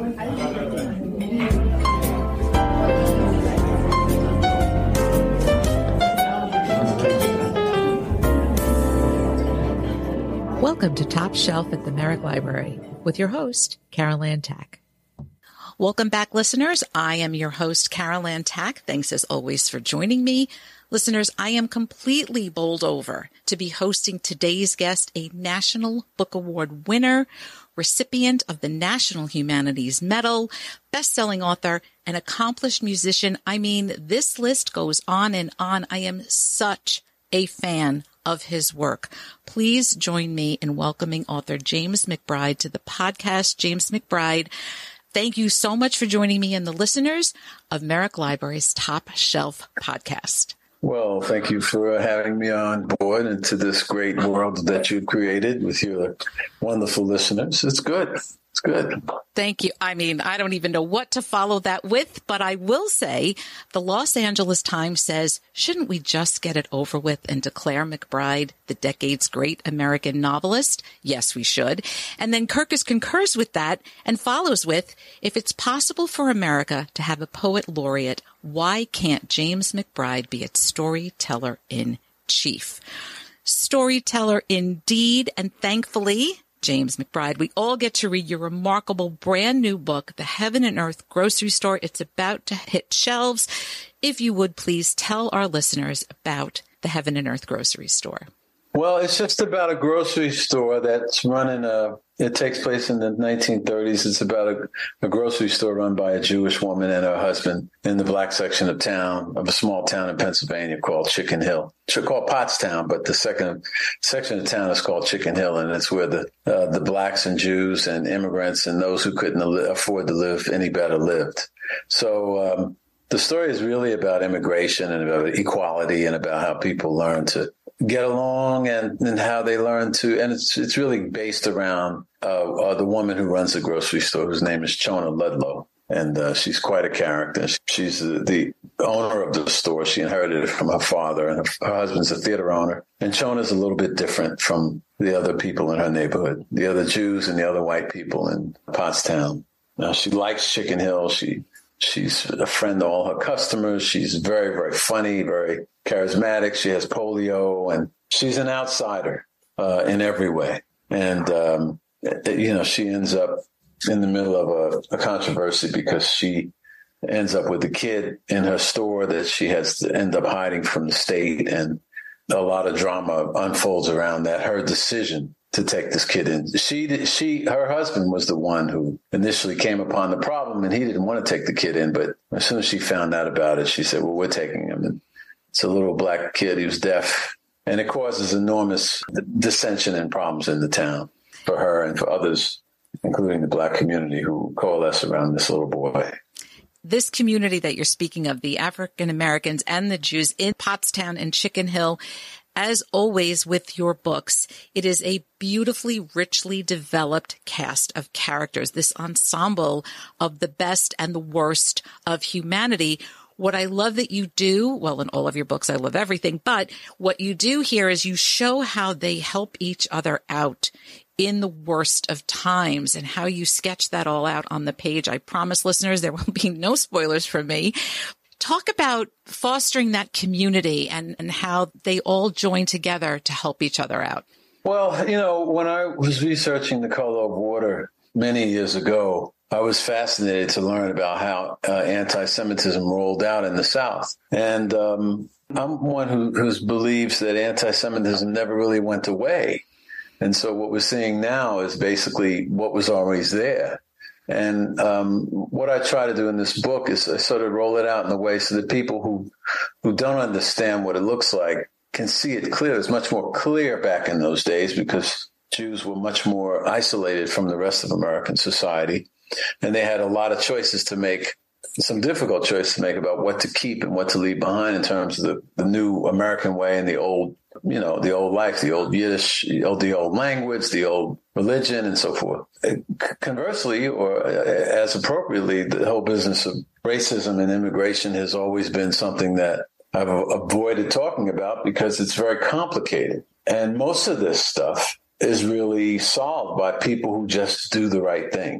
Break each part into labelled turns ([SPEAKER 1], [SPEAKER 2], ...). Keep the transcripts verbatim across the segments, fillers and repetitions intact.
[SPEAKER 1] Welcome to Top Shelf at the Merrick Library with your host, Carol Ann Tack. Welcome back, listeners. I am your host, Carol Ann Tack. Thanks as always for joining me. Listeners, I am completely bowled over to be hosting today's guest, a National Book Award winner, recipient of the National Humanities Medal, best-selling author, and accomplished musician. I mean, this list goes on and on. I am such a fan of his work. Please join me in welcoming author James McBride to the podcast. James McBride, thank you so much for joining me and the listeners of Merrick Library's Top Shelf podcast.
[SPEAKER 2] Well, thank you for having me on board into this great world that you've created with your wonderful listeners. It's good. It's good.
[SPEAKER 1] Thank you. I mean, I don't even know what to follow that with, but I will say the Los Angeles Times says, shouldn't we just get it over with and declare McBride the decade's great American novelist? Yes, we should. And then Kirkus concurs with that and follows with, if it's possible for America to have a poet laureate, why can't James McBride be its storyteller in chief? Storyteller indeed, and thankfully, James McBride, we all get to read your remarkable brand new book, The Heaven and Earth Grocery Store. It's about to hit shelves. If you would please tell our listeners about The Heaven and Earth Grocery Store.
[SPEAKER 2] Well, it's just about a grocery store that's running a, it takes place in the nineteen thirties. It's about a, a grocery store run by a Jewish woman and her husband in the black section of town, of a small town in Pennsylvania called Chicken Hill. It's called Pottstown, but the second section of town is called Chicken Hill, and it's where the uh, the blacks and Jews and immigrants and those who couldn't afford to live any better lived. So um, the story is really about immigration and about equality and about how people learn to get along and, and how they learn to, and it's it's really based around uh, uh, the woman who runs the grocery store, whose name is Chona Ludlow, and uh, she's quite a character. She's the, the owner of the store. She inherited it from her father, and her, her husband's a theater owner. And Chona's a little bit different from the other people in her neighborhood, the other Jews and the other white people in Pottstown. Now, she likes Chicken Hill. She She's a friend to all her customers. She's very, very funny, very charismatic. She has polio, and she's an outsider uh, in every way. And, um, you know, she ends up in the middle of a, a controversy because she ends up with a kid in her store that she has to end up hiding from the state. And a lot of drama unfolds around that, her decision to take this kid in. She, she, her husband was the one who initially came upon the problem, and he didn't want to take the kid in. But as soon as she found out about it, she said, well, we're taking him. And it's a little black kid who's deaf, and it causes enormous dissension and problems in the town for her and for others, including the black community who coalesce around this little boy.
[SPEAKER 1] This community that you're speaking of, the African Americans and the Jews in Pottstown and Chicken Hill, as always with your books, it is a beautifully, richly developed cast of characters, this ensemble of the best and the worst of humanity. What I love that you do, well, in all of your books, I love everything, but what you do here is you show how they help each other out in the worst of times and how you sketch that all out on the page. I promise listeners there will be no spoilers from me. Talk about fostering that community and, and how they all join together to help each other out.
[SPEAKER 2] Well, you know, when I was researching The Color of Water many years ago, I was fascinated to learn about how uh, anti-Semitism rolled out in the South. And um, I'm one who, who believes that anti-Semitism never really went away. And so what we're seeing now is basically what was always there. And um, what I try to do in this book is I sort of roll it out in a way so that people who who don't understand what it looks like can see it clear. It's much more clear back in those days because Jews were much more isolated from the rest of American society. And they had a lot of choices to make, some difficult choices to make about what to keep and what to leave behind in terms of the, the new American way and the old, you know, the old life, the old Yiddish, the old language, the old religion, and so forth. Conversely, or as appropriately, the whole business of racism and immigration has always been something that I've avoided talking about because it's very complicated. And most of this stuff is really solved by people who just do the right thing.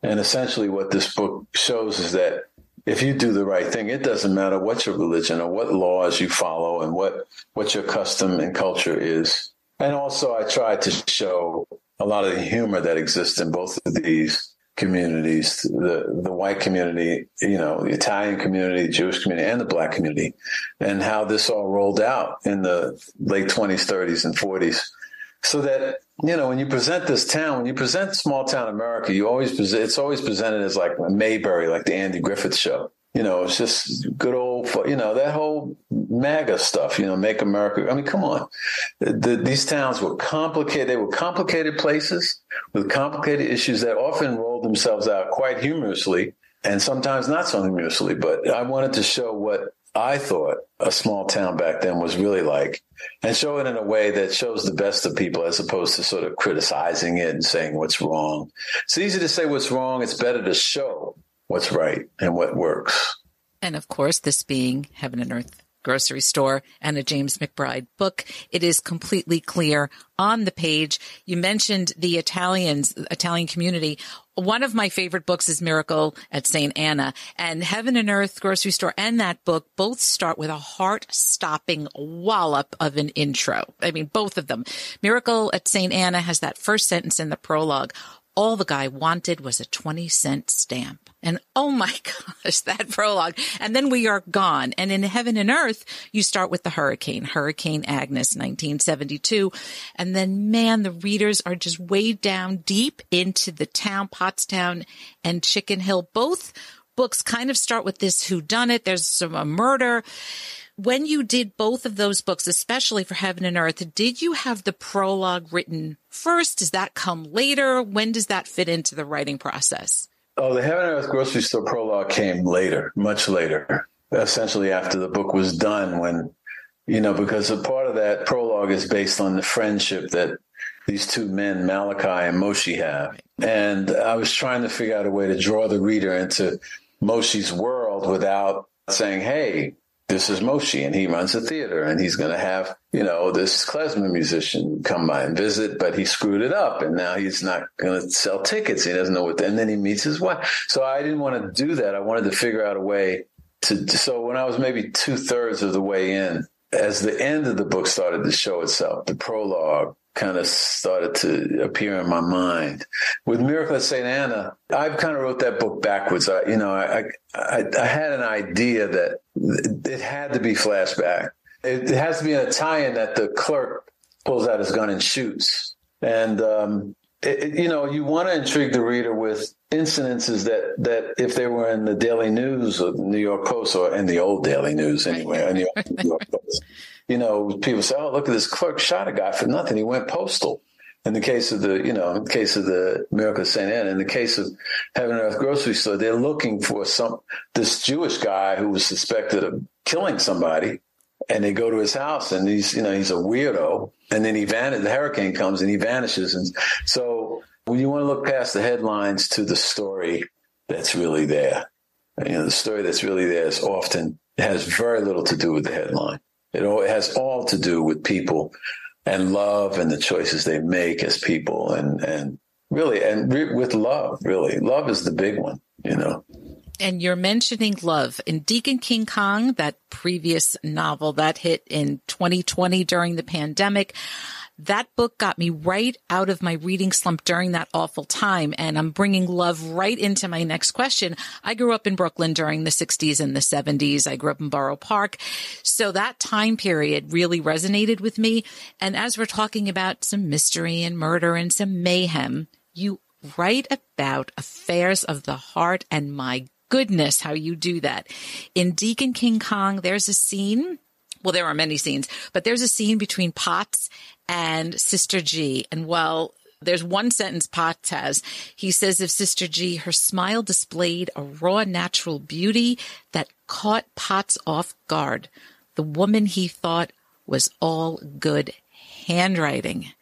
[SPEAKER 2] And essentially what this book shows is that if you do the right thing, it doesn't matter what your religion or what laws you follow and what, what your custom and culture is. And also I tried to show a lot of the humor that exists in both of these communities, the, the white community, you know, the Italian community, the Jewish community, and the Black community, and how this all rolled out in the late twenties, thirties, and forties. So that, you know, when you present this town, when you present small town America, you always present, it's always presented as like Mayberry, like the Andy Griffith Show. You know, it's just good old, you know, that whole MAGA stuff, you know, make America. I mean, come on. The, these towns were complicated. They were complicated places with complicated issues that often rolled themselves out quite humorously and sometimes not so humorously. But I wanted to show what I thought a small town back then was really like and show it in a way that shows the best of people as opposed to sort of criticizing it and saying what's wrong. It's easy to say what's wrong. It's better to show what's right and what works.
[SPEAKER 1] And of course, this being Heaven and Earth Grocery Store and a James McBride book, it is completely clear on the page. You mentioned the Italians, Italian community. One of my favorite books is Miracle at Saint Anna, and Heaven and Earth Grocery Store and that book both start with a heart-stopping wallop of an intro. I mean, both of them. Miracle at Saint Anna has that first sentence in the prologue. All the guy wanted was a twenty cent stamp. And oh my gosh, that prologue. And then we are gone. And in Heaven and Earth, you start with the hurricane, Hurricane Agnes, nineteen seventy-two. And then, man, the readers are just way down deep into the town, Pottstown and Chicken Hill. Both books kind of start with this whodunit. There's some a murder. When you did both of those books, especially for Heaven and Earth, did you have the prologue written first? Does that come later? When does that fit into the writing process?
[SPEAKER 2] Oh, the Heaven and Earth Grocery Store prologue came later, much later, essentially after the book was done when, you know, because a part of that prologue is based on the friendship that these two men, Malachi and Moshe, have. And I was trying to figure out a way to draw the reader into Moshe's world without saying, hey, this is Moshe, and he runs a theater, and he's going to have, you know, this klezmer musician come by and visit, but he screwed it up, and now he's not going to sell tickets. He doesn't know what, the, and then he meets his wife. So I didn't want to do that. I wanted to figure out a way to, so when I was maybe two thirds of the way in, as the end of the book started to show itself, the prologue kind of started to appear in my mind. With Miracle at Saint Anna, I kind of wrote that book backwards. I, you know, I, I, I had an idea that it had to be flashback. It, it has to be an Italian that the clerk pulls out his gun and shoots. And, um, it, it, you know, you want to intrigue the reader with incidences that, that if they were in the Daily News or the New York Post, or in the old Daily News anyway, or New York, New York Post, you know, people say, oh, look at this clerk shot a guy for nothing. He went postal. In the case of the, you know, in the case of the Miracle of Saint Anna, in the case of Heaven and Earth Grocery Store, they're looking for some, this Jewish guy who was suspected of killing somebody. And they go to his house and he's, you know, he's a weirdo. And then he vanishes, the hurricane comes and he vanishes. And so when you want to look past the headlines to the story that's really there, you know, the story that's really there is often, it has very little to do with the headline. It all, it has all to do with people and love and the choices they make as people, and, and really, and re- with love, really. Love is the big one, you know.
[SPEAKER 1] And you're mentioning love. In Deacon King Kong, that previous novel that hit in twenty twenty during the pandemic, that book got me right out of my reading slump during that awful time. And I'm bringing love right into my next question. I grew up in Brooklyn during the sixties and the seventies. I grew up in Borough Park. So that time period really resonated with me. And as we're talking about some mystery and murder and some mayhem, you write about affairs of the heart, and my goodness, how you do that. In Deacon King Kong, there's a scene. Well, there are many scenes, but there's a scene between Potts and Sister G. And well, there's one sentence Potts has. He says of Sister G, her smile displayed a raw natural beauty that caught Potts off guard. The woman he thought was all good handwriting.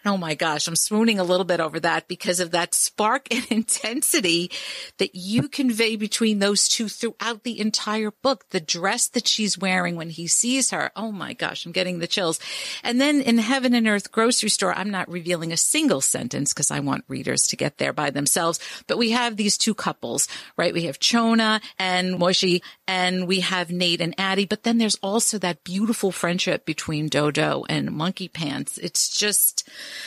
[SPEAKER 1] Oh my gosh, I'm swooning a little bit over that because of that spark and intensity that you convey between those two throughout the entire book. The dress that she's wearing when he sees her. Oh my gosh, I'm getting the chills. And then in Heaven and Earth Grocery Store, I'm not revealing a single sentence because I want readers to get there by themselves. But we have these two couples, right? We have Chona and Moshi, and we have Nate and Addie. But then there's also that beautiful friendship between Dodo and Monkey Pants. It's just...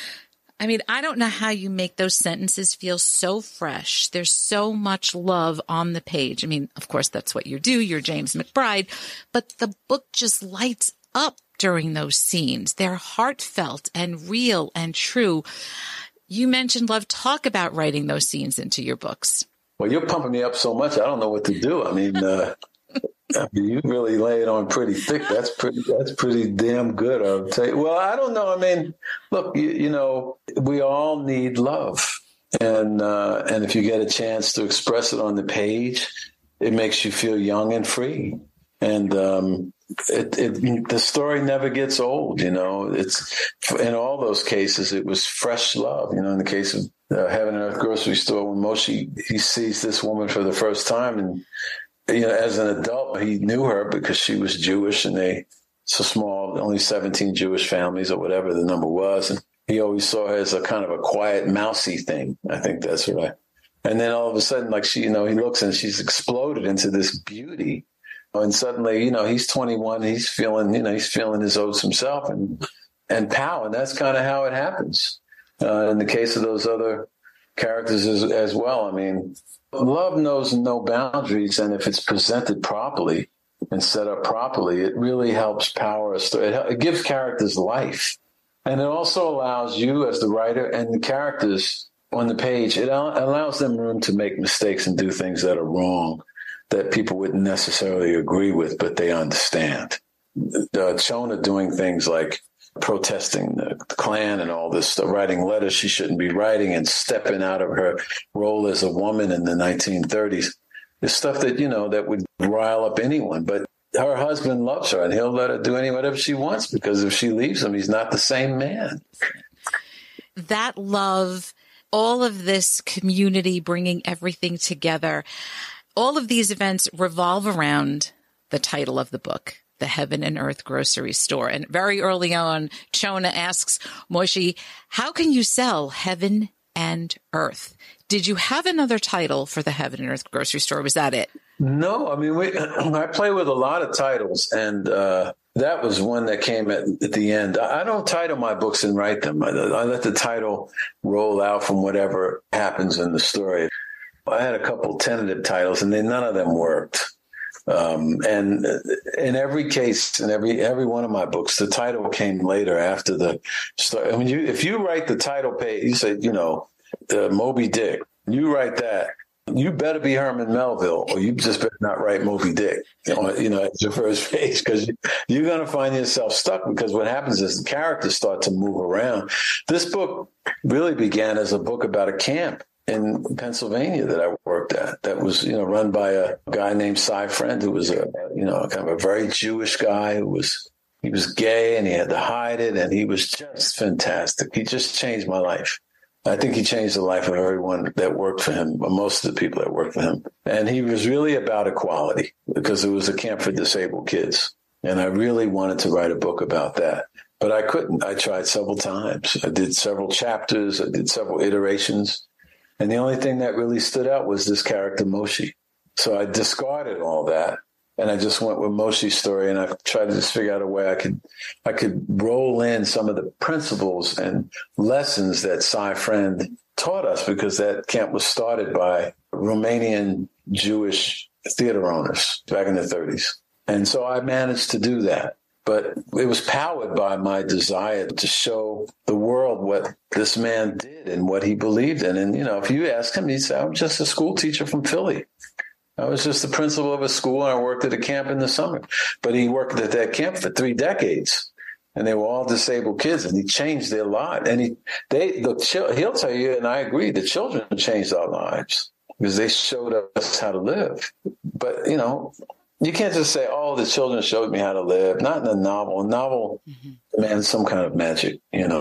[SPEAKER 1] I mean, I don't know how you make those sentences feel so fresh. There's so much love on the page. I mean, of course, that's what you do. You're James McBride. But the book just lights up during those scenes. They're heartfelt and real and true. You mentioned love. Talk about writing those scenes into your books.
[SPEAKER 2] Well, you're pumping me up so much, I don't know what to do. I mean, uh, I mean, you really lay it on pretty thick. That's pretty, that's pretty damn good, I'll tell you. Well, I don't know. I mean, look, you, you know, we all need love. And, uh, and if you get a chance to express it on the page, it makes you feel young and free. And, um, it, it, the story never gets old, you know, it's in all those cases, it was fresh love, you know, in the case of uh, Heaven and Earth Grocery Store, when Moshi, he sees this woman for the first time, and, you know, as an adult, he knew her because she was Jewish, and they, it's a small, only seventeen Jewish families or whatever the number was. And he always saw her as a kind of a quiet, mousy thing. I think that's right. And then all of a sudden, like she, you know, he looks and she's exploded into this beauty. And suddenly, you know, he's twenty-one, he's feeling, you know, he's feeling his oats himself and, and pow. And that's kind of how it happens. Uh, in the case of those other characters as, as well. I mean, love knows no boundaries, and if it's presented properly and set up properly, it really helps power a story. It, it gives characters life, and it also allows you as the writer and the characters on the page, it allows them room to make mistakes and do things that are wrong that people wouldn't necessarily agree with, but they understand. Uh, Chona doing things like protesting the Klan and all this stuff, writing letters she shouldn't be writing, and stepping out of her role as a woman in the nineteen thirties. It's stuff that, you know, that would rile up anyone. But her husband loves her, and he'll let her do any whatever she wants, because if she leaves him, he's not the same man.
[SPEAKER 1] That love, all of this community bringing everything together, all of these events revolve around the title of the book, The Heaven and Earth Grocery Store. And very early on, Chona asks Moshi, how can you sell heaven and earth? Did you have another title for The Heaven and Earth Grocery Store? Was that it?
[SPEAKER 2] No, I mean, we, I play with a lot of titles, and uh, that was one that came at, at the end. I don't title my books and write them. I, I let the title roll out from whatever happens in the story. I had a couple tentative titles, and they, none of them worked. Um, and in every case, in every every one of my books, the title came later after the story. I mean, you, if you write the title page, you say, you know, the Moby Dick, you write that, you better be Herman Melville, or you just better not write Moby Dick, you know, you know as your first page, because you're going to find yourself stuck, because what happens is the characters start to move around. This book really began as a book about a camp in Pennsylvania that I worked at, that was, you know, run by a guy named Cy Friend, who was a, you know, kind of a very Jewish guy who was, he was gay and he had to hide it. And he was just fantastic. He just changed my life. I think he changed the life of everyone that worked for him, or most of the people that worked for him. And he was really about equality, because it was a camp for disabled kids. And I really wanted to write a book about that, but I couldn't. I tried several times. I did several chapters. I did several iterations. And the only thing that really stood out was this character, Moshi. So I discarded all that, and I just went with Moshi's story, and I tried to just figure out a way I could I could roll in some of the principles and lessons that Cy Friend taught us, because that camp was started by Romanian Jewish theater owners back in the thirties. And so I managed to do that. But it was powered by my desire to show the world what this man did and what he believed in. And, you know, if you ask him, he'd say, I'm just a school teacher from Philly. I was just the principal of a school, and I worked at a camp in the summer. But he worked at that camp for three decades, and they were all disabled kids, and he changed their lives. And he, they, the, he'll tell you, and I agree, the children changed our lives because they showed us how to live. But, you know, you can't just say, oh, the children showed me how to live. Not in a novel. A novel mm-hmm. demands some kind of magic, you know.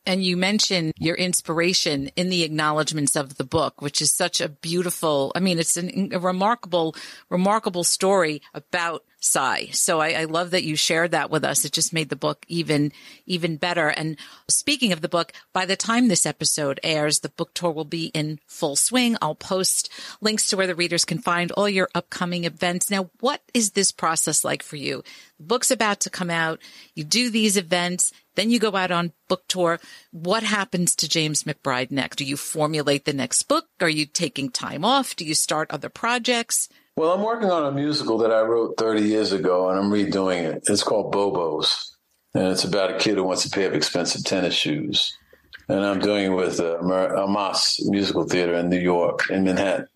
[SPEAKER 1] And you mentioned your inspiration in the acknowledgments of the book, which is such a beautiful, I mean, it's an, a remarkable, remarkable story about Psy. So I, I love that you shared that with us. It just made the book even, even better. And speaking of the book, by the time this episode airs, the book tour will be in full swing. I'll post links to where the readers can find all your upcoming events. Now, what is this process like for you? The book's about to come out. You do these events. Then you go out on book tour. What happens to James McBride next? Do you formulate the next book? Are you taking time off? Do you start other projects?
[SPEAKER 2] Well, I'm working on a musical that I wrote thirty years ago, and I'm redoing it. It's called Bobos, and it's about a kid who wants a pair of expensive tennis shoes. And I'm doing it with uh, Amas Musical Theater in New York, in Manhattan.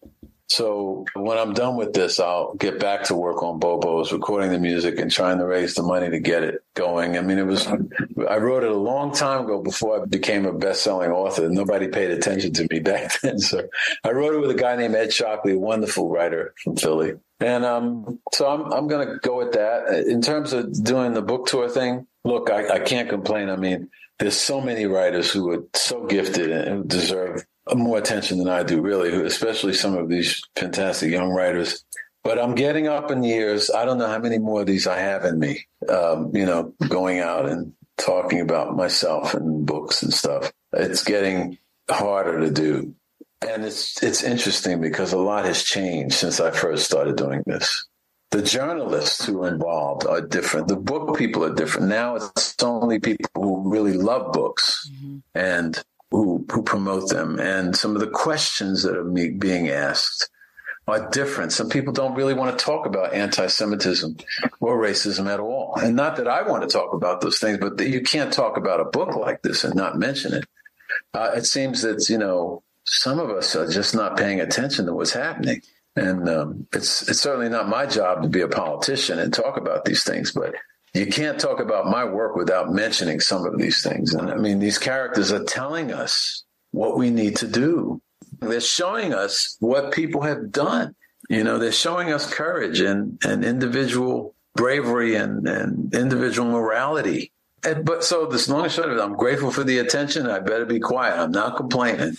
[SPEAKER 2] So when I'm done with this, I'll get back to work on Bobos, recording the music and trying to raise the money to get it going. I mean, it was, I wrote it a long time ago before I became a best-selling author. Nobody paid attention to me back then. So I wrote it with a guy named Ed Shockley, a wonderful writer from Philly. And um, so I'm, I'm going to go with that. In terms of doing the book tour thing, look, I, I can't complain. I mean, there's so many writers who are so gifted and deserve more attention than I do, really, especially some of these fantastic young writers. But I'm getting up in years. I don't know how many more of these I have in me, um, you know, going out and talking about myself and books and stuff. It's getting harder to do. And it's it's interesting because a lot has changed since I first started doing this. The journalists who are involved are different. The book people are different. Now it's only people who really love books mm-hmm. and who who promote them. And some of the questions that are me, being asked are different. Some people don't really want to talk about anti-Semitism or racism at all. And not that I want to talk about those things, but you can't talk about a book like this and not mention it. Uh, it seems that, you know, some of us are just not paying attention to what's happening. And um, it's it's certainly not my job to be a politician and talk about these things, but you can't talk about my work without mentioning some of these things. And I mean, these characters are telling us what we need to do. They're showing us what people have done. You know, they're showing us courage and, and individual bravery and, and individual morality. And, but so this long and short of it, I'm grateful for the attention. I better be quiet. I'm not complaining.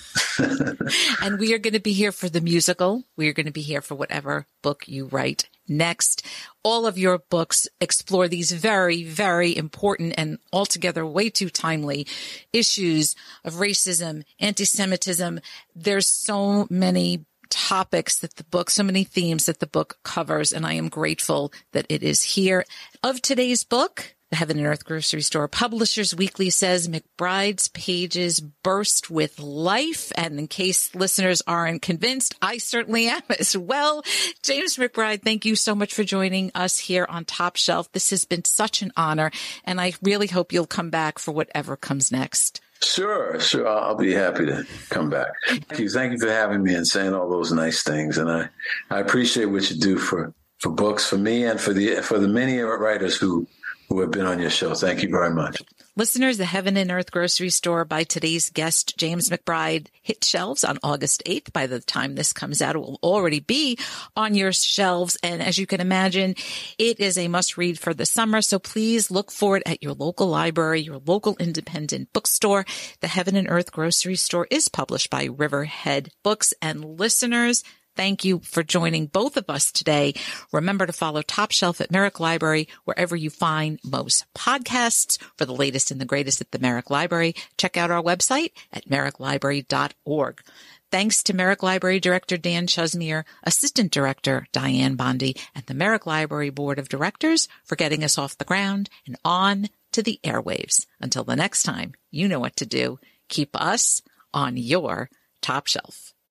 [SPEAKER 1] And we are going to be here for the musical. We are going to be here for whatever book you write next. All of your books explore these very, very important and altogether way too timely issues of racism, anti-Semitism. There's so many topics that the book, so many themes that the book covers, and I am grateful that it is here. Of today's book, The Heaven and Earth Grocery Store Publishers Weekly says McBride's pages burst with life. And in case listeners aren't convinced, I certainly am as well. James McBride, thank you so much for joining us here on Top Shelf. This has been such an honor, and I really hope you'll come back for whatever comes next.
[SPEAKER 2] Sure, sure. I'll be happy to come back. Thank you. Thank you for having me and saying all those nice things. And I, I appreciate what you do for, for books, for me, and for the for the many writers who who have been on your show. Thank you very much.
[SPEAKER 1] Listeners, The Heaven and Earth Grocery Store by today's guest, James McBride, hit shelves on August eighth. By the time this comes out, it will already be on your shelves. And as you can imagine, it is a must-read for the summer. So please look for it at your local library, your local independent bookstore. The Heaven and Earth Grocery Store is published by Riverhead Books. And listeners, thank you for joining both of us today. Remember to follow Top Shelf at Merrick Library wherever you find most podcasts. For the latest and the greatest at the Merrick Library, check out our website at merrick library dot org. Thanks to Merrick Library Director Dan Chusmier, Assistant Director Diane Bondi, and the Merrick Library Board of Directors for getting us off the ground and on to the airwaves. Until the next time, you know what to do. Keep us on your Top Shelf.